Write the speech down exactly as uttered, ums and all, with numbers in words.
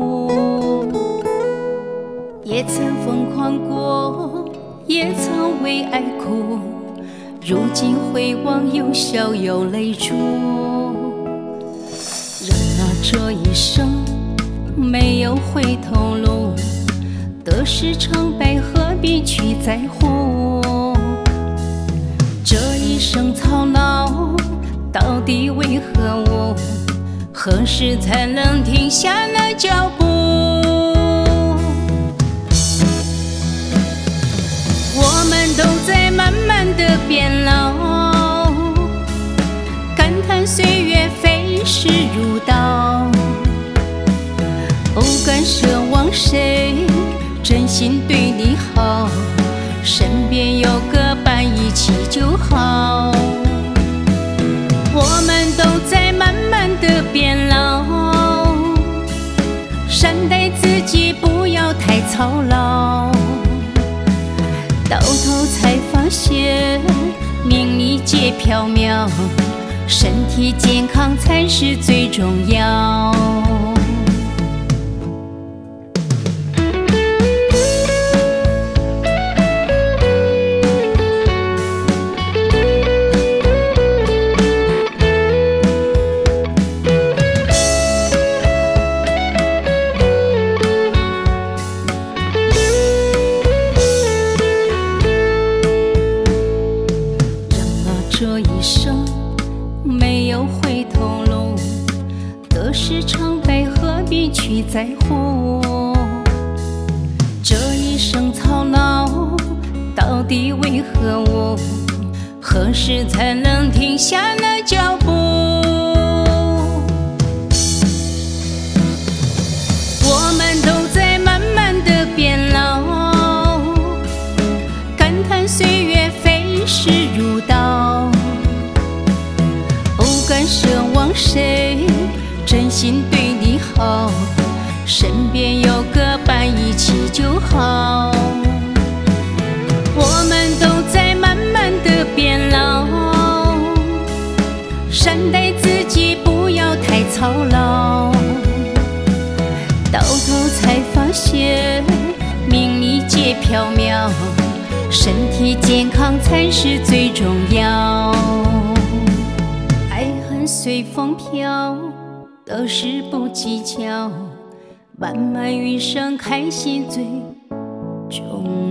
也曾疯狂过，也曾为爱哭，如今回望又笑又泪珠。人啊，这一生没有回头路，得失成败何必去在乎？这一生操劳，到底为何物？何时才能停下那脚步？我们都在慢慢的变老，感叹岁月飞逝如刀，不敢奢望谁真心对你好，身边有个伴一起就好。我们都在慢慢的变老，善待自己，不要太操劳，到头才发现名利皆缥缈，身体健康才是最重要。这一生没有回头路，得失成败何必去在乎？这一生操劳，到底为何物？何时才能停下那脚步？我们都在慢慢的变老，感叹岁月飞逝如刀，不敢奢望谁真心对你好，身边有个伴一起就好。我们都在慢慢的变老，善待自己，不要太操劳，到头才发现名利皆缥缈，身体健康才是最重要。爱恨随风飘，得失不计较，漫漫余生开心最重